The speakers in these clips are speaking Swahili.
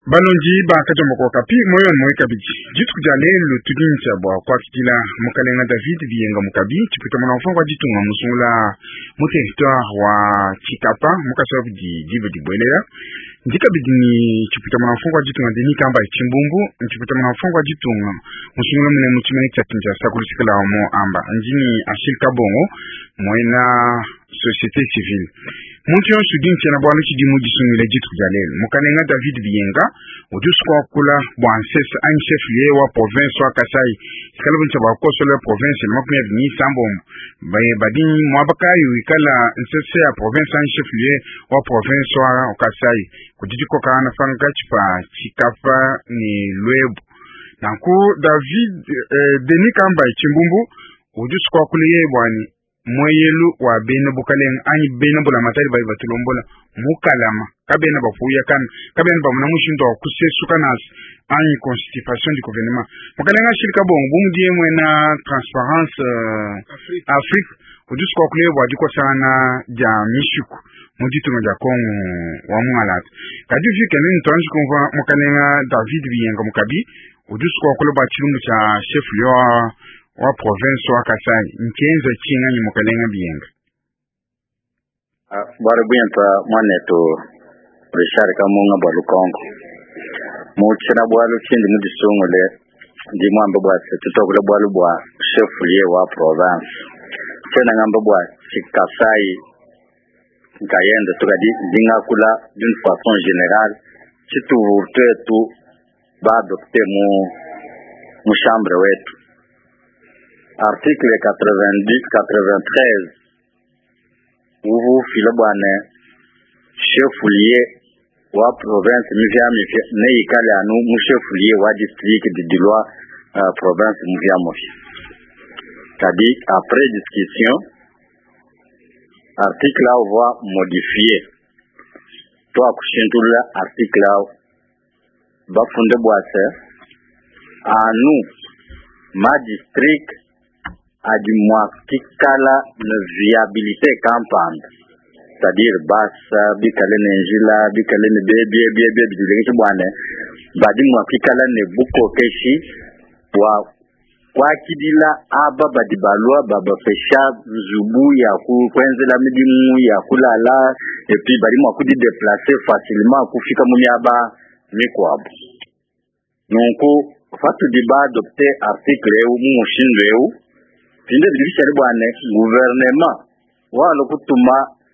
Balonji ba kaja moko kapi moyo mweka biji. Jitu kujale lu tudincha bwa kwa kitila mukalenga David biyenga mukabi chipita mwana mfangwa jitu nga musungula territoire wa Chikapa mukasabu di dibe di bwelea. Njika bidi ni chipita mwana mfangwa jitu nga deni kamba chimbumbu chipita mwana mfangwa jitu nga musungula mune mchimene chatinja sakulusikila wa mo amba. Njini Ashil Kabongo mwena société civile. Mtu yon sudin chena bwanu chidimu jisungile jitu kujale. Mukalenga David biyenga ujusko kula bwanses an chef lié wa province wa Kasai kala buncha ba koso la province makme ni sambo badin mwabakayu ikala nsese ya province an chef lié wa province wa Kasai kujiko kana fanga chipa Chikapa ni Lwebu nanku David deni kamba chimbumbu ujusko kuliye bwani moyelu wa bene bukalen ani bene bula matari bai batulombola mukalama kabena bafuya kan kabena bamuna mushindo kusesu kanas ani constitution du gouvernement mukalenga shirika bongo bumudie mwena transparence Afrique ujusko kule bwadiko sana ja mishuku muditu nga kongo wa mwalat kadi fike ni ntonji konva mukalenga David biyenga mukabi ujusko kule bachilungu cha chef yo wa province wa Kasai nkenza chinga ni mukalenga biyenga bara buyanta maneto Richard Kamunga balu Kongo muchina bwalu chindi mudisungule ndi mwamba bwa tutokule bwalu bwa chef lié wa province tena ngamba bwa Kasai nkayenda tukadi dinga kula d'une façon générale chituurte tu ba adopter mu chambre wetu article 90 93 uvu filabwane chef lié wa province mivya ne ikale anu mu chef lié wa district de Dilwa province mivya mofia kadi après discussion article là va modifier to akushintula article là ba funde boise anu ma district adimwa kikala na viabilité campagne c'est-à-dire basa bikale nenjila bikale ne bebe bilingi bwane badimwa kikala ne buko keshi kwa kidila aba badibalwa baba fesha zubu ya kwenzela midimu ya kulala et puis badimwa kudi déplacer facilement kufika munyaba mikwabo nonko fatu diba adopter article eu mushindo eu pinde bilishari bwane gouvernement walo kutuma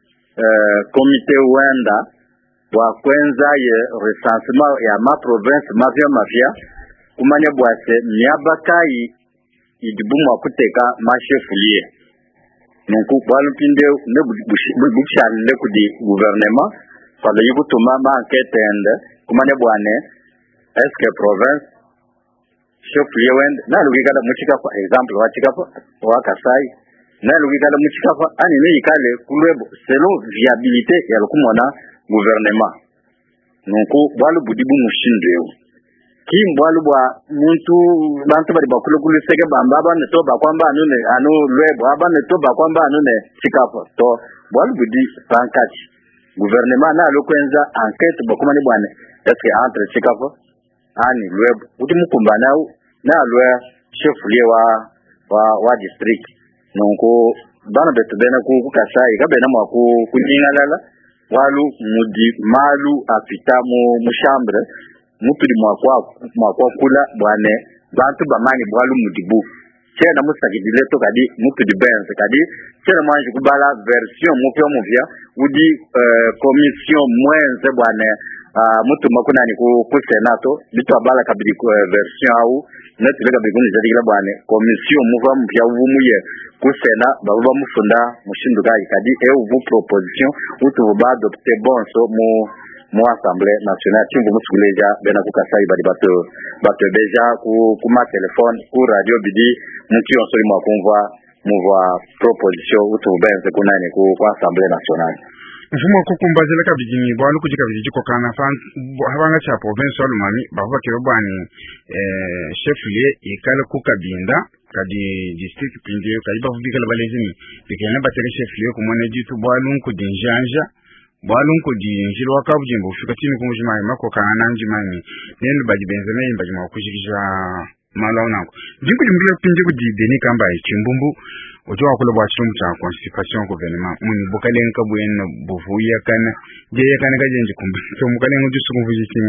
comité wenda wa kwenza ye recensement ya ma province mafia kumanya bwase miabakai idibuma kuteka ma chef lié donc balo pinde ne bushale kudi gouvernement fala yibutuma ma enquête ende kumanya bwane est-ce que province chef lié wenda na lugikala muchika kwa exemple wa Chikapa wa Kasai na lugikala muchika ani ne ikale kulwebo selon viabilité ya lukumona gouvernement nonko balo budibu mushindwe ki mbwalu bwa muntu bantu bali bakulu sege bamba ne to bakwamba anu lwebo ne to bakwamba ne Chikapa to bwalu budi pankati gouvernement na lokwenza enquête bakumani bwane est-ce que entre Chikapa ani lwebo uti mukumbana na lwe chef lié wa district nonko bana betu bena ku Kasai kabena mwa kunyingalala walu mudi malu apita mu chambre mupili mwakwa kula bwane bantu bamanyi bwalu mudibu tena musakidile to kadi mupili benz kadi tena manji kubala version mupya udi commission mwenze bwane mutu makunani ku senato bitu abala kabidi version au netulega biguni zadigila bwane commission muva mpya uvumuye ku sena baba mufunda mushinduka kadi vous proposition utu ba adopter bonso mu assemblée nationale timbu musuleja bena ku Kasai badi bato deja ku ma téléphone ku radio bidi muti onsoli mwa konva muva proposition utu benze kunani ku assemblée nationale mfumo kukumbazela kabijini bwalu kujika bijiji ko kana fan habanga cha province alumani baba kero bani chef lié ikala ku kabinda kadi district pindio kadi ba vubika la balezini bikena batele chef lié ko mona ditu bwalu ku dinjanja bwalunko di njilo wakabujimbo fika timi kumujimai mako kana njimani nendo baji benzeme baji makushikisha malaunako ndiko jimbiya pinje kudi deni kamba chimbumbu ojo akula bwa chum cha constipation gouvernement muni bokalen ka buen bovuya kana je yakana ka jenje kumba to mukalen ngi suku vujitime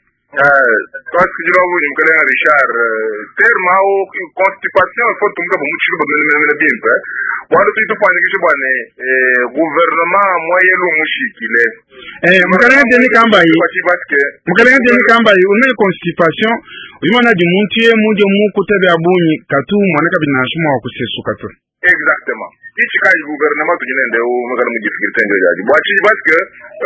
parce que jirawo ni mukalen Richard terme au constipation faut tumka bo muchiru bo mele bien pa wala tu fanye kisho bwane gouvernement moyelu mushikile mukalen deni kamba yi mukalen deni kamba yi une constipation uyimana di muntie muje mu kutabe abunyi katu mwana kabina shuma wa kusesuka to exactement ichi kai gouvernement tu nyende o magana mu difficulté ndoyaji bwachi parce que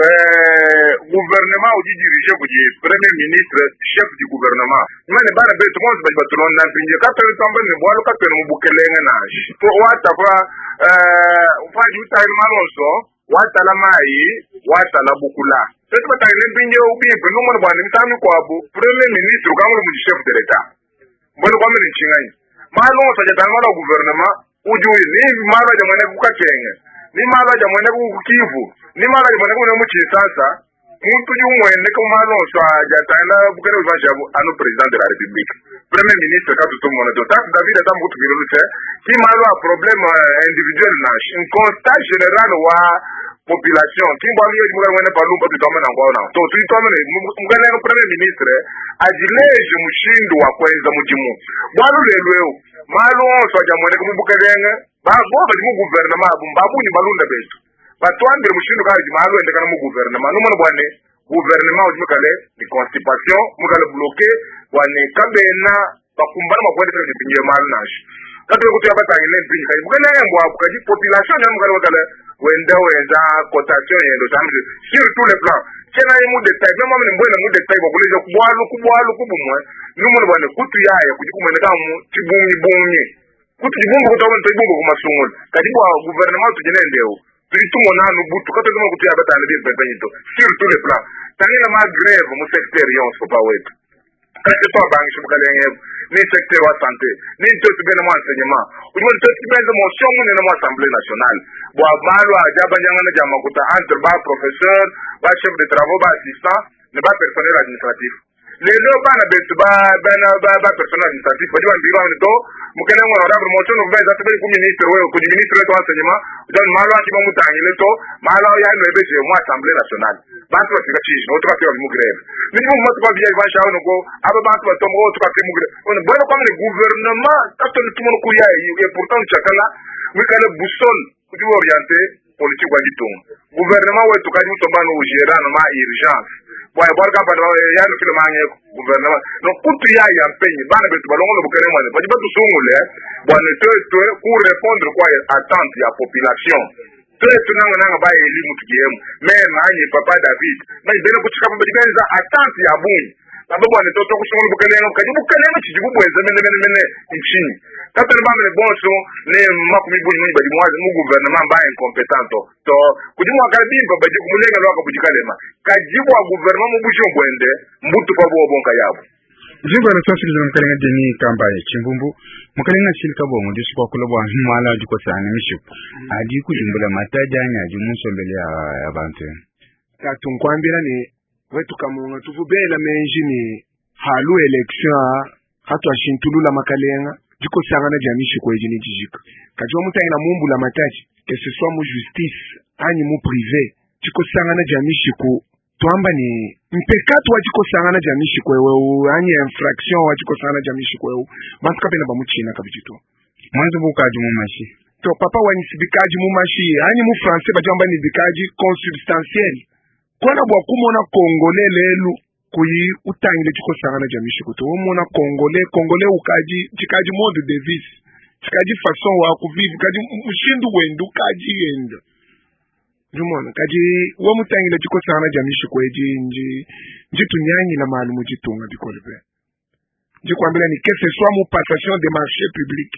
gouvernement o dirige ko di premier ministre chef du gouvernement mane bana be to monde ba tron na pinje ka pe tambe ne bwalo ka pe mu bukelenga na to wata kwa ufaji utaili malonso wata la mai wata la bukula c'est pas ta pinje o bi pe no mo bwana mitami ko abu premier ministre ka mu chef de l'état mbona kwa mini chingai malonso ja tangala gouvernement ujui ni mara jamane kukatenga ni mara jamane kukivu ni mara jamane kuna muchi sasa muntu yumwene ko malonso ajatana bukere uvajabu ano president de la république premier ministre ka tout monde to tak David atambu tubirulute ki malo a problème individuel na un constat général wa population ki mbali yedi mwana palumba tutoma na ngwana to tutoma ne mugana no premier ministre ajileje mushindo wa kwenza mujimu bwalu lelweo malo soja mwene kumubukelenga babo bali mu gouvernement babu ni balunda betu batwandire mushindo kaji malo endekana mu gouvernement no mwana bwane gouvernement ujimukale ni constipation mukale bloquer bwane kabena bakumbana makwende tele pinje malo nashi tato kuti abatanye mpinje kaji mukene mbwa kaji population ya mukale wakale wenda cotation yendo tamri sur tous les plans kena mu détail même amene mbona mu détail bakuleje kubwalu kubumwe numuntu bwane kutu yaya kujikumene kamu tibumye kutu tibumbu kutawana tibumbu kumasungula kadi bwa gouvernement tujenendeo tulitumo nanu butu kato kama kutu yabatane bimpenito sur tous les plans tangina ma grève mu secteur yonso pa wetu kati to bangi shumukalenge ni secteur wa santé ni to tibena mo enseignement ujo to tibena mo shomu ne mo assemblée nationale bwa malo ajaba jangana jamakuta entre ba professeur ba chef de travaux ba assistant ne ba personnel administratif lelo bana betu ba personnel administratif bajwa ndiro to mukene mo honorable mo chono ba zate ku ministre we ku ministre to enseignement dan malo akiba mutanyi leto malo ya no ebeje mo assemblée nationale ba to tika chi no to ka mu grève ni mo to ba bien ba shawo no go aba ba to mo to ka mu grève on bono comme le gouvernement tato tout mon kuya et pourtant chakala we kana boussole ku orienter politique wa diton gouvernement we to ka di to ba no gérer ma urgence boy borga pa ya no kilo manye gouvernement no kutu ya mpenyi bana betu balongo bukere mwana ba batu sungule bwana to pour répondre quoi attente ya population to tunanga ba elimu tukiemu mema anye papa David na ibele kuchika pa dibenza attente ya bunyi baba bwana to kusungula bukere no kadi bukere no chijibu bweza mene nchini kata ba mene bonso ne makumi bunyi ni badi mwazi mu gouvernement ba incompétent to kujimu akabimba baje kumulenga lwaka bujikalema kajibu wa gouvernement mu bujo bwende mbutu pa bo bonka yabo jingo na sosiri zo mkalenga deni kamba ya chimbumbu mkalenga shilika bo mu disu kwa kulobwa mala jiko sana miship adi kujimbula mataja nya jimuso mbele ya bantu tatunkwambira ni wetu kamunga tuvubela menji ni halu election hatu ashintulula makalenga jiko sanga na jamishi kwa ejini jijika kajwa muta ina mumbu la mataji que ce soit mu justice ani mu privé jiko sanga na jamishi ku tuamba ni mpekatu wa jiko sanga na jamishi kwa wewe ani infraction wa jiko sanga na jamishi kwa wewe bantu kapena ba muchina kabijito mwanzo bukaji mu mashi to papa wa nisibikaji mu mashi ani mu français bajamba ni bikaji consubstantiel kona bwa kumona congolais lelu kuyi utangile chiko sanga na jamishi kuto umona congolais ukaji chikaji mode de vie chikaji façon wa kuvive kaji mushindu wendu kaji yenda jumona kaji wo mutangile chiko sanga na jamishi kweji nji tunyanyi na malumu jitunga bikolbe nji kwambira ni que ce soit mu passation de marché public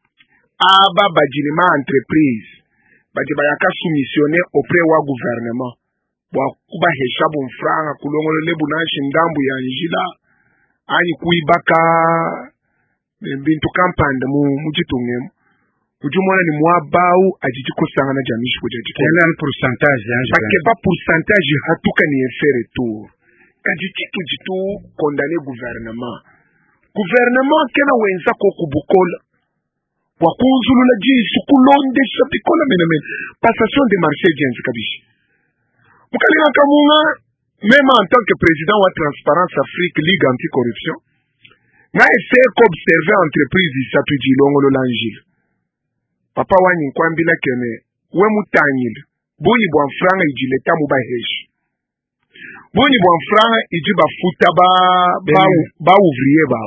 aba bajilima entreprise bajiba yaka soumissionner auprès wa gouvernement bwa kuba heshabu mfranga kulongolo lebu nashi ndambu ya njila ani kuibaka bintu kampande mu mujitungemu ujumona ni mwabau ajiji kosanga jamishi kujaji kila pourcentage pas pourcentage hatuka ni effet retour kajiti tujitu condamné gouvernement kena wenza ko kubukola wakunzulula jisu kulonde sapikola menamena passation de marché jenzi kabishi mukalinga kamunga même en tant que président wa Transparence Afrique Ligue anti-corruption na essayer qu'observer entreprise isatuji longolo l'angile papa wani nkwambila kene we mutanyile buni bwa franga ijileta mubaheshi buni bwa franga ijiba futa ba ouvrier ba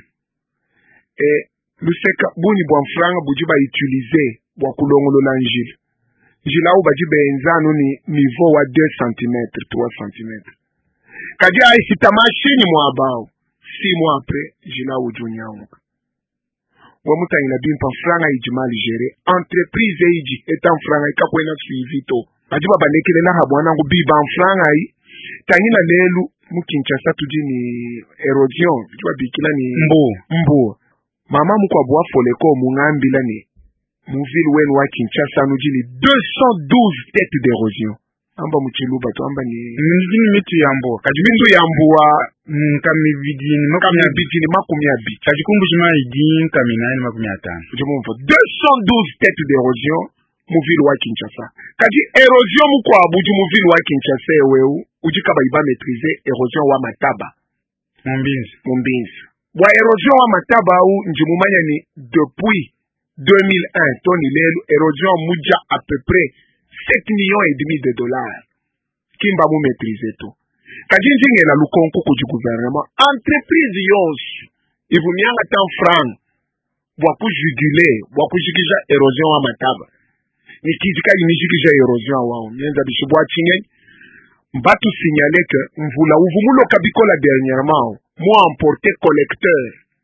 luseka buni bwa franga bujiba utiliser bwa kulongolo l'angile njila u bajibe enzano ni niveau wa 2 cm 3 cm kadi ai hita machine mwabao 6 mois après njila u junyamuka wamutanyila bimpa franga ijimali gere entreprise iji etan franga ikakwena suivi to bajiba banekele na habwana ngu biba franga ai tanyina lelu mukinchasa tuji ni erosion jwa bikila ni mbo mama mukwa bwa foleko mungambila ni muvile wenu wa Kinshasa nujini 212 têtes d'érosion amba muchiluba to amba ni mitu yambo kaji mitu yambo wa kamibidini makumi abiti kaji kumbushima idin kaminani makumi atano ujumumva 212 têtes d'érosion muvile wa Kinshasa kaji érosion mukwa buju muvile wa Kinshasa weu ujikaba iba maîtriser érosion wa mataba mumbinzi wa érosion wa mataba u njimumanya ni depuis 2001 toni lelu érosion muja à peu près 7,5 millions de dollars kimba mu maîtriser to kadi njingela lukonko ku gouvernement entreprise yonse ivumianga tan franc bwa ku juguler bwa ku jikija érosion wa mataba nikizika inijikija érosion wao nyenza bishibwa chinye mbatu signaler que mvula uvumulo kabikola dernièrement moi emporté collecteur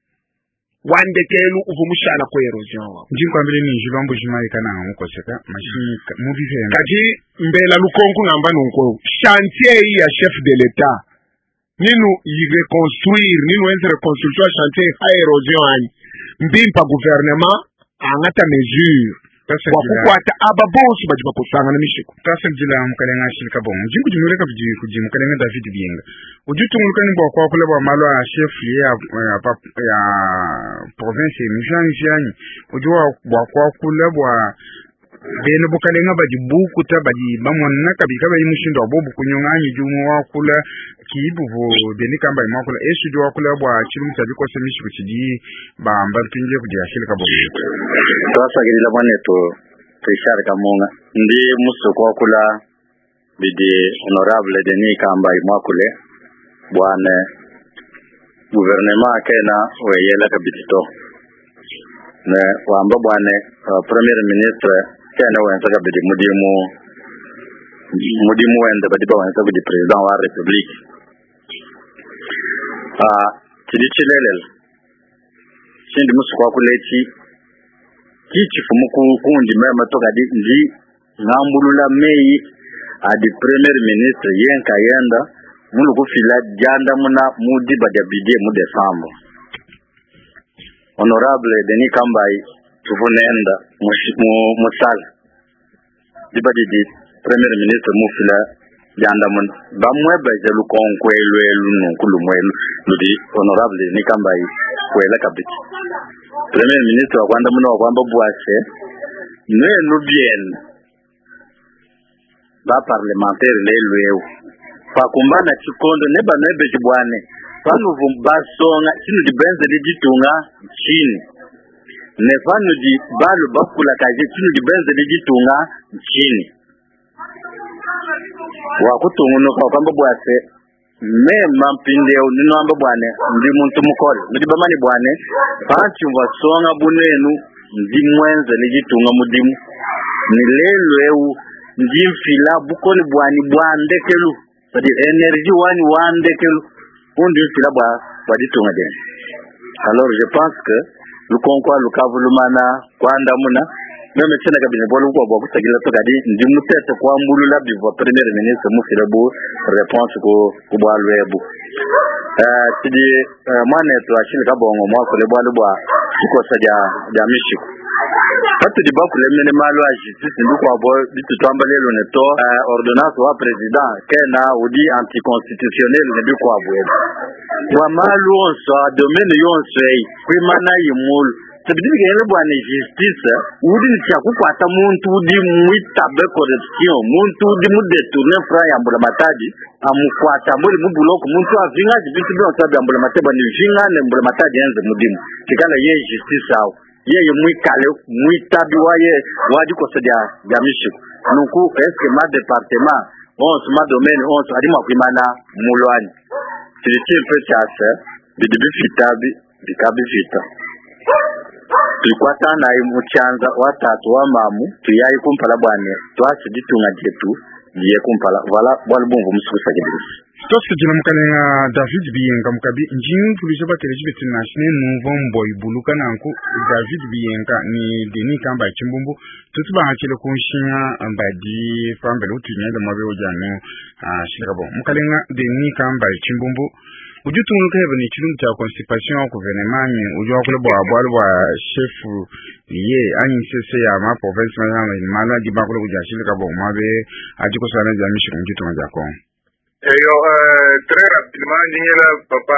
wandekelu uvumushala kwa erosion wao njinkwambile ni jibambo jimayi kana mukoseka machine muvive kaji mbela lukonku ngamba nunko chantier ya chef de l'état ninu y reconstruire ninu entre reconstruction chantier ha erosion ani mbimpa gouvernement angata mesure wakukwata aba bonsi bajiba kusanga na mishiko tasa jila mukalenga shilika bon jingu jimureka kuji mukalenga David Bienga ujutu mulukani kwa kule bwa malo ya chef ya province mishanjani ujua bwa kule bwa bene bukalenga baji buku ta baji bamonna kabika bayi mushindo bobu kunyonganyi jumu wa kula kibu vo bene kamba imakula esu jwa kula bwa chimu tabiko semishi kuchidi ba mbarkinje kujia shilika bon tasa gila bwane to Richard Kamunga ndi muso kwa kula bidi honorable Denis Kamba imakule bwane gouvernement kena weyela kabitito ne wamba bwane premier ministre kena wenza kabidi mudimu wende badiba wenza bidi president wa republique tidichilelel sindi muso kwa kulechi kichi fumuku kundi mema toka di ngambulula mei adi premier ministre yenka yenda mulu kufila janda muna mudi badabide mu Desemba honorable Denis Kambai tuvunenda musala dibadidi premier ministre mufila janda muna bamweba jelu konkwelu nukulu mwelu ludi honorable Denis Kambai kwela kabiti premier ministre wa kwanda muna wa kwamba buase nenu bien ba parlementaire lelweu pakumbana chikondo neba nebe jibwane panu vumbasonga sinu dibenze dijitunga chini ne panu di balu bakula kaje sinu dibenze dijitunga chini wakutunguno kwa kwamba buase mema mpindeo nino amba bwane ndi muntu mukole ndi bamani bwane panchi wasonga bunenu ndi mwenze lijitunga mudimu ni lelweu ndi mfila bukoni bwani bwandekelu sadi energy wandekelu undi mfila bwaditunga den. Alors je pense que le concours le kavulumana kwanda muna meme tena kabine bolu kwa kusagila to kadi ndi mutete kwa mbulula bivo premier ministre mufila bu réponse ko bwalwebu tidi mwana to ashili kabongo mwako le bwalu bwa ko saja mishiko kati di ba kulemene malo a justice ndiko abo bitu twamba lelo neto ordonnance wa président kena udi anticonstitutionnel ne biko abo wa malo so domaine yonse kwimana yimulu tebidike ele bwana justice udi nchakukwata muntu udi mwitabe corruption muntu udi mudetourner franc ya mbula matadi amukwata muri mubuloko muntu avinga bitu byo sabe mbula mateba ni vinga ne mbula matadi enze mudimu kikala ye justice awo yeye mwikale mwitabi waye wadi kosodia jamishi nuku eske ma département on ma domaine on adima kwimana mulwani tilichi pechase bidibi fitabi bikabi fita tukwata na imuchanza watatu wa mamu tuyayi kumpala bwane twasi ditunga jetu ye kumpala wala bwalbungu mususa kidisi Tosi jina mkalenga David Biyenga mkabi njini tulisha ba television international Novembo ibuluka nanku David Biyenga ni deni kamba chimbumbu tutuba hakile kunshinya mbadi fambele utunyele mabe ojano shirabo mkalenga deni kamba chimbumbu ujutunga kebe ni chilungu cha constipation au gouvernement ujwa kule bwa chef ye ani sese ya ma province mala di bakule ujashile kabo mabe ajiko sana jamishi ujutunga jako. Très rapidement, Ningela, papa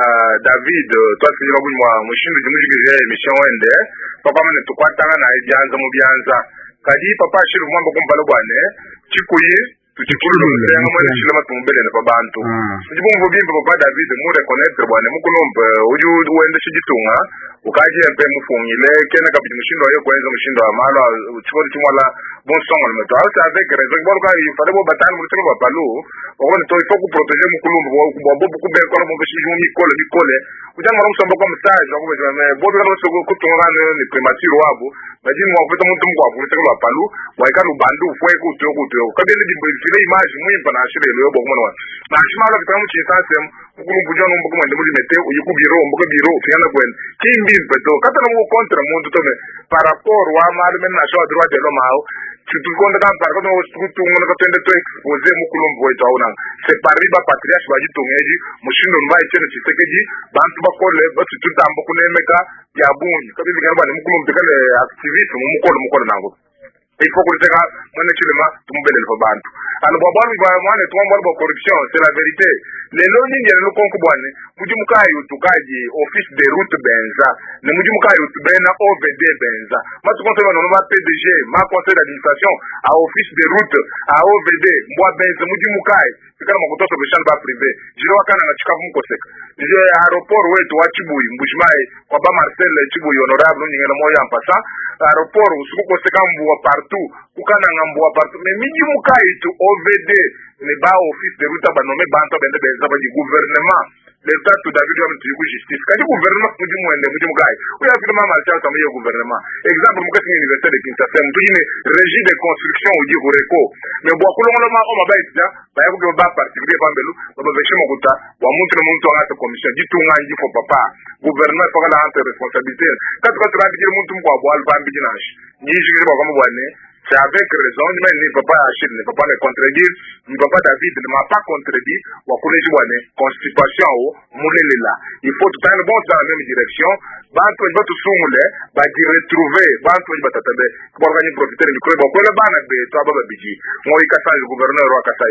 David, toi tu dis moi, mushindu jimujigije mission wende, papa mane tukwatanga na ijanza mubianza. Kadi papa shiru mwamba kumbalo bwane, chikuyi tuchikulu ndenga mwana shilema tumbele na babantu. Njibungu bimba papa David mu reconnaître bwane mukulombe uju uende shijitunga, ukaji mpe mufungile kena kabidi mushindo ayo kwenza mushindo amalo chikodi chumala bon songo le meto. C'est avec raison bon quand il fallait bo batane mu tselo bapalu. On to il faut que protéger mukulumbu bo beaucoup ben ko mo bishi mi kole ujana mara msombo kwa message ngo mais bo bela so ko tunga ne prématuré wabo bajini mo feta muntu mko apu tselo bapalu wa ikalu bandu fwe ko to kabele di file image mu impana shire le bo mwana na shimalo kitamu chitasem mukulumbu jana mbo ko mwende mete uyikubiro mbo ko biro fiana kwen kimbi beto katana mo contre muntu to me par rapport wa malu men na show droit de l'homme ao tutukonda ka par ko tutunga na katende to expose mukulumbu wetu auna c'est pariba patriarche baji tongeji mushindo mbaye chene chisekeji bantu bakole batu tutambo kunemeka ya bunyi kabili ngaba ne mukulumbu kale activiste mukolo nango il faut que teka mwana chilema tumbele le bantu alo babalu ba mwana tuomba ba corruption c'est la vérité le loni ngene no konku bwane mujimukayo tukaji office de route benza ne mujimukayo tubena OVD benza matu conseil no ma PDG ma conseil d'administration à office de route à OVD mwa benza mujimukayo tikana makutoso bishal ba privé jiro wakana na chikavu mkoseka je aeroport wetu wa Chibuyi mbushimai kwa ba Marcel Chibuyi honorable ngene moya ampasa aeroport usuko koseka mbuwa partout kukana ngambuwa partout mais mujimukayo tu OVD ne ba office de route ba nommer banto bende benza ba gouvernement l'état tout David doit me justice quand le gouvernement muji mwende muji mugai uya kile mama cha kama hiyo gouvernement exemple mukati ni université de Kinshasa muji ni régie de construction uji Goreko mais bwa kulongola ma oma baita ba yabuke ba particulier bambelu ba beshimo kuta wa muntu muntu anga commission ditunga nji fo papa gouvernement fa la entre responsabilité katwa trabi muntu mko abo alba mbijinash ni jiri ba kama bwane. C'est avec raison, mais ne peut pas acheter, ne peut pas me contredire, ne peut pas David ne m'a pas contredit, ou à collège bonne, constipation ou mourir là. Il faut tout un bon dans la même direction, bantu va tout soumouler, va dire retrouver, bantu va t'attaquer, pour gagner profiter du club, pour le ban de toi baba biji. Moi il casse le gouverneur au Kassai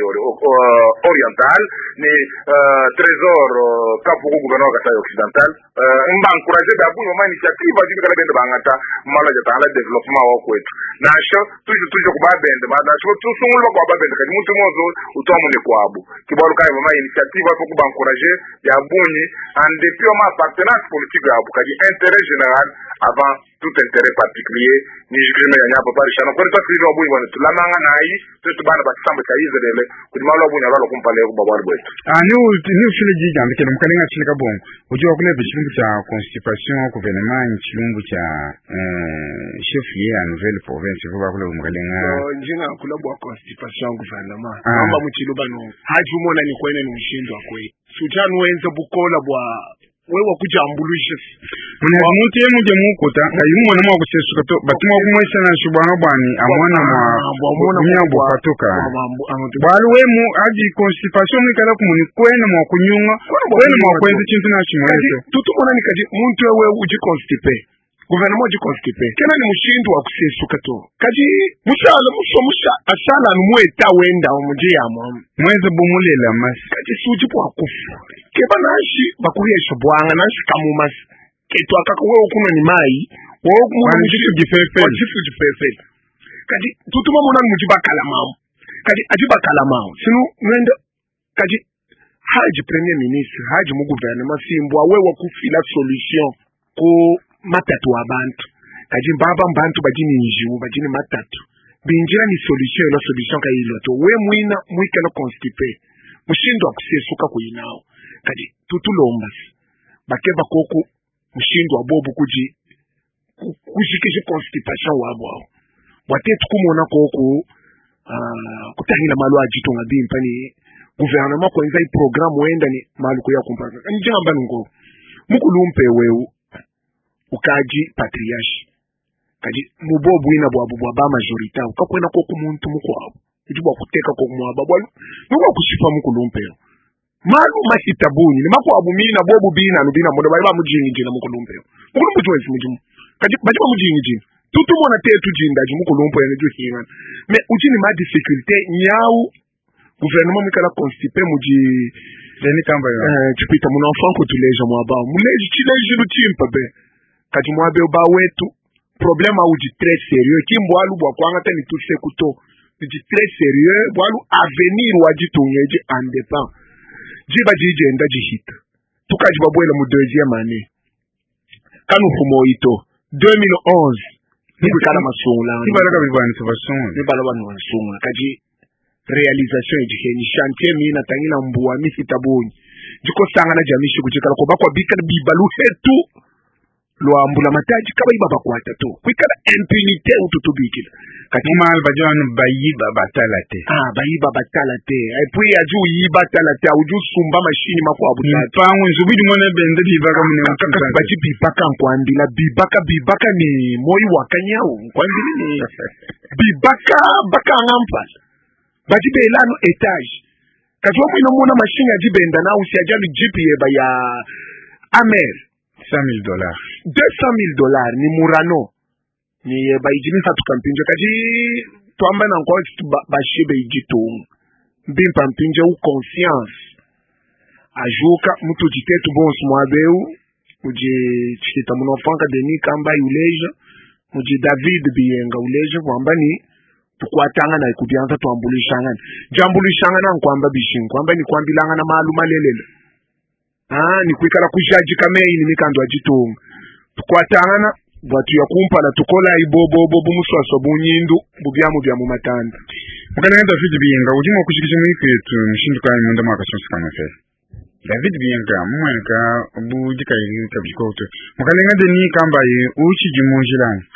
oriental, ni trésor capo gouverneur Kassai occidental, on va encourager d'abord une initiative, va dire que la bande bangata, malaja dans le développement au Kuwait. Nasho toujours kwa bende baada ya tusungulwa kwa bende kadi mtu mmoja utomune kwabo kibaruka mama initiative hapo kuba encourager ya bunyi en dépit ma appartenance politique ya kadi intérêt général avant tout intérêt particulier ni jikime ya nyapa pale shana kwa tatu hiyo bunyi bwana tulamanga na hii tutu bana batisamba cha hizo lele kudimalo bunyi alalo kumpale kwa baba wetu ni ufile jija mbikele mkalenga chilika bongo ujua kule bishimbu cha constipation gouvernement chilumbu cha chef ya nouvelle province vuba kule mkalenga njinga kula bwa constipation gouvernement amba muchiluba no haji mona ni kwene ni mshindwa kwe sutanu wenza bukola bwa wewe kujambulisha mune muntu yemuje mukuta kayumo na mwa kusesuka to batuma kumwesha na shubana bwani amwana mwa nyambo patoka bali we mu aji constipation nikala kumuni kwene mwa kunyunga kwene mwa kwenza chintu na shimwese tutumona nikaji muntu wewe uji constipé gouvernement ji constipé kena ni mushindu wa kusesuka to kaji musala asala numweta wenda umuje yamwa mweze bumulela mas kaji suji kwa kufu keba nashi bakuyesha bwanga nashi kamumas keto akaka wewe kuno ni mai wewe kumuna mushifu jifefe kaji tutuma muna mujiba kalamao kaji ajiba kalamao sinu mwenda kaji haji premier ministre haji mu gouvernement simbo wewe kufila solution ko matatu abantu kaji mbaba mbantu bajini njiu bajini matatu binjira ni solution la solution kailo to we mwina mwikela constipé mushindo akusesuka kuyinao kaji tutulomba bakeba koko mushindo abobu kuji kushikisha constipation wabo watetu kumona koko kutahila malu ajito ngabimpa ni gouvernement ko nzai programme wenda ni malu ko yakumpaka njamba ngo mukulumpe wewe ukaji patriarche kaji mubobu ina bwabu bwa majorita ukakwena ko kumuntu mukwabo ujibwa kuteka ko mwaba bwalu nuko kushifa mukulumpe malu masitabuni ni makwabu mina bobu bina nubina modo bali ba mujingi jina mukulumpe mukulumpe twezi mujimu kaji bajiba mujingi jina tutu mona tetu jinda ji mukulumpe ne jo hinga me ujini ma difficulté nyau gouvernement mikala constipé muji deni kamba yo chipita muna enfant ko tuleja mwaba muleji chileji lutimpa be kaji mwabe ba wetu problème uji très sérieux kimbo alu bwa kwanga tani tutse kuto uji très sérieux bwalu avenir waji tunyeje en dépend jiba jije ndaji hit tukaji babwela mu deuxième année kanu fumo ito 2011 niku kala masungula nibalaka bibani sabasungula nibalaba nwansunga kaji réalisation ejike ni chantier mina tangina mbuwa misitaboni jiko sanga na jamishi kujikala ko bakwa bikala bibalu hetu lo ambula mataji kaba ibaba kwata to kwikala impunité ututubikila kati mal bajon bayiba batalate bayiba batalate et puis aju yiba talate uju sumba machine mako abutata pangu zubidi ngone bende bibaka mune kaka baji bibaka kwandila bibaka ni moyi wakanyao kwandili ni bibaka ngampa baji belano etage kati wamwino muna machine ajibenda na usiajalu GPA ya amer $100,000 $200,000 ni murano ni baijimisa tukampinje kaji tuamba na kwa bashibe ijitung mbimpa mpinje u conscience ajuka mtu jitetu bons mwabeu uji chita munofanka deni kamba uleja uji David biyenga uleja wamba ni tukwatanga na ikubianza tuambulishanga jambulishanga na kwamba bishin kwamba ni kwambilanga na maluma lelele ni kwikala kujaji kamei ni mikando ajitunga tukwatangana bwatu ya kumpala tukola ibobo bumuswaso bunyindu bubyamu bya mu matanda mukalenga David biyenga ujimo kushikisha mwikwetu mshinduka imunda mwaka sonsi kama fe David biyenga mweka bujika ili kabikoto mukalenga deni kamba ye uchi jimunjilani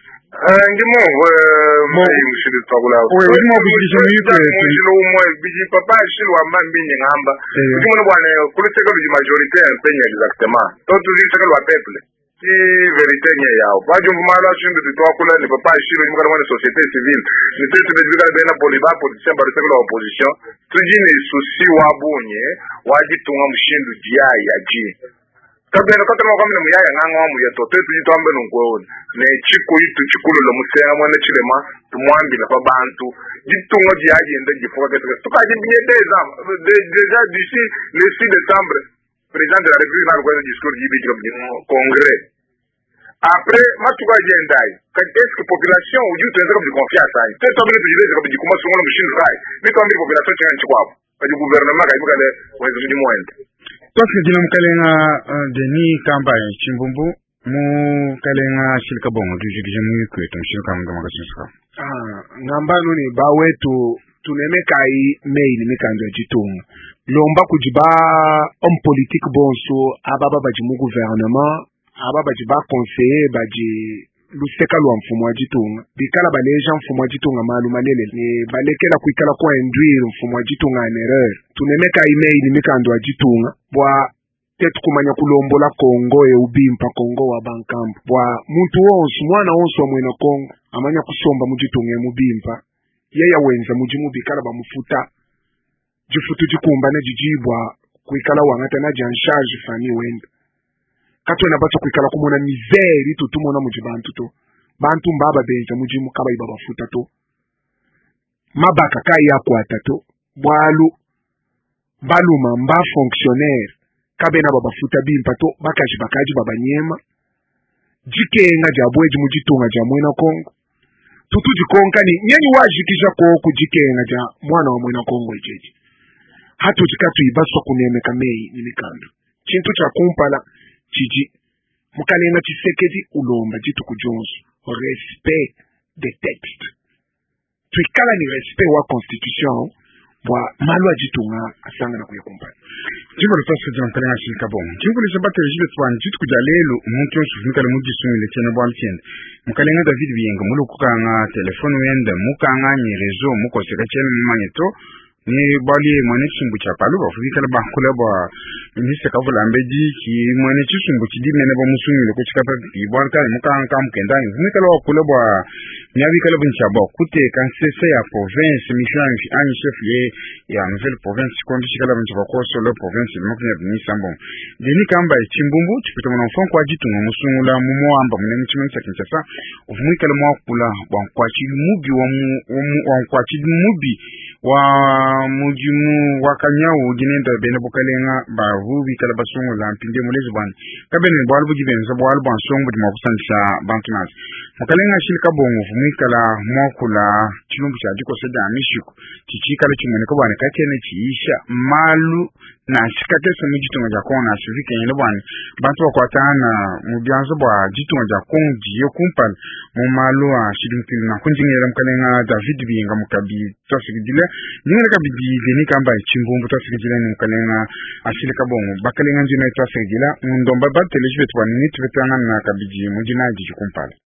ndimo mushiru twagula ujimo kushikisha mwikwetu mushiru umwe biji papa shiru amambi ngamba ujimo no bwana kuliteka biji majoritaire penya exactement to tuziteka lwa peuple si vérité nye yao bajumbu mala shimbi twakula ni papa shiru ni mwana société civile ni tetu bejika bena poliba position bariseka la opposition tujini susi wabunye wajitunga mushindu dia yaji kabena katama kwa mne muyaya nganga mu yeto tetu jitombe nungwoni ne chiku yitu chikulo lo musema mwana chilema tumwambi na bantu jitunga diaji ende jifoka ketu tukaji binyeteza déjà d'ici le 6 décembre président de la République na kwa discours jibi jikabino congrès après matuka jendai est-ce que population uju tuenza kwa confiance ai tetu abili tujileze kwa jikuma songola mshindu kai mito ambi population changa nchikwapo kwa gouvernement kai bukale wezo mjimwende tofi jina mukalenga deni kamba chimbumbu mukalenga shilika bongo jujikije mwikwetu mshilika mga magasinsuka ngambano ni ba wetu tunemeka i mail mikando jitunga lomba kujiba homme politique bonso ababa baji mu gouvernement ababa baji ba conseiller baji luseka lwa mfumo wa jitunga bikala baleja mfumo wa jitunga maluma lele ni balekela kuikala kwa induire mfumo wa jitunga en erreur tunemeka email mikando wa jitunga bwa tetu kumanya kulombola Kongo e ubimpa Kongo wa bankampo bwa muntu wonsu mwana wonsu wa mwena Kongo amanya kusomba mujitunga e mubimpa yeye wenza mujimu bikala bamufuta jifutu jikumba na jijibwa kuikala wangata na janshaji fani wenda kato na bato kuikala kumona misère to tumona mujibantu to bantu mbaba benja mujimu kaba ibaba futa to mabaka kai yakwata to bwalu baluma mba fonctionnaire kabe na baba futa bimpa to bakaji baba nyema jikenga jabweji mujitunga jamwena Kongo tutu jikonkani nyeni wajikisha ko kujikenga ja mwana wa mwena Kongo ejeji hatu jikatu ibaso kunemeka mei nimikando chintu cha kumpala chiji mukalenga chisekedi ulomba jitu kujonzo respect de texte tuikala ni respect wa constitution wa malwa jitunga asanga na kuyekumpala jimbo lutasa jina mkalenga shilika bongo jimbo lishabate rejibe tuwani jitu kujalelo mtu yonsufika la muji sungi lechene bwa mtiende mkalenga David Biyenga mulu kukanga telefonu wenda mukanga nye rezo muko sekachele mmanyeto ni bali mwane chumbu cha palu bafuzika la bakula bwa ministre kavula mbeji ki mwane chumbu chidi mene ba musungi loko chikata ibwanka mukanga mkendani vumika la wakula bwa nyabika la buncha bwa kute kansese ya province mission ani chef ya nouvelle province kondi chikala buncha bwa koso le province moknya bini sambon deni kamba chimbumbu chipita mwana mfanko ajitunga musungu la mumuamba mune mchimengi cha Kinshasa vumika la mwakula bwa mkwachili mubi wa mkwachili mubi wa mujimu wakanyao ginenda bene bokalenga ba rubi kala basongo la mpinde mulezi bwana kabene bwalbu bugibenza bwalbu ansongo di makusanisha bantunas mukalenga shilika bongo vumikala mwakula chilumbu cha diko seda mishiku chichikala chimene ko bwana katene chiisha malu na shikatesa mujitunga ja kona shivike nyene bwana bantu bakwatana mubyanzo bwa jitunga ja kongi yo kumpal mu malu a shidinkili na kunjingera mukalenga David Biyenga mukabi tasigidile nyene kabidi geni kamba chimbumbu tasigidile mukalenga ashilika bongo bakalenga njina tasigidila ndomba ba telejibet bwana nitwetana na kabidi mujina jikumpala